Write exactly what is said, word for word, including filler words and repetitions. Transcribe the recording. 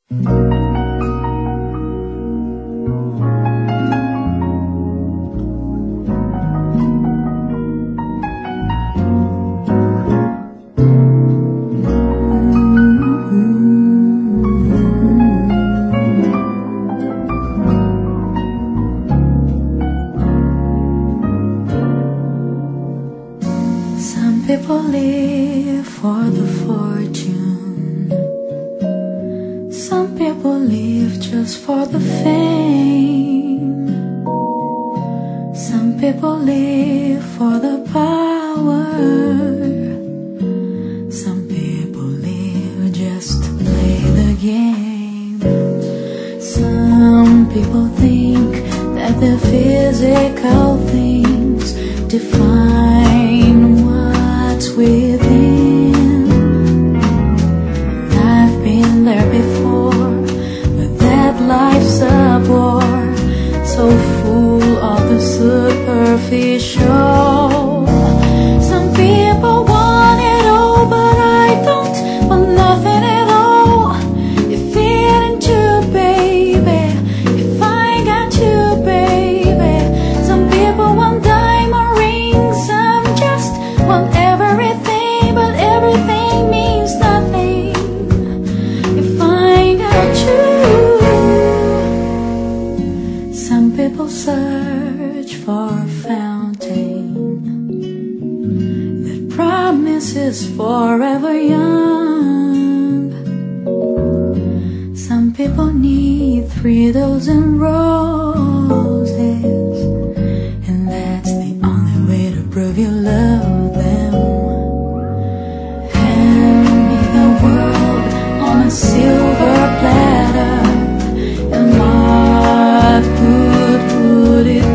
Some people live for the fortune. Some people live just for the fame. Some people live for the power. Some people live just to play the game. Some people think that the physical things define what's within. And I've been there before, but that life's a bore, so full of the superficial. Some people want it all, but I don't want nothing at all. If it ain't you, baby, if I got you, baby. Some people want diamond rings, some just want everything, but everything means nothing if I got you. Some people search for a fountain that promises forever young. Some people need three dozen roses, and that's the only way to prove you love them. Hand me the world on a silver platter, and what good would it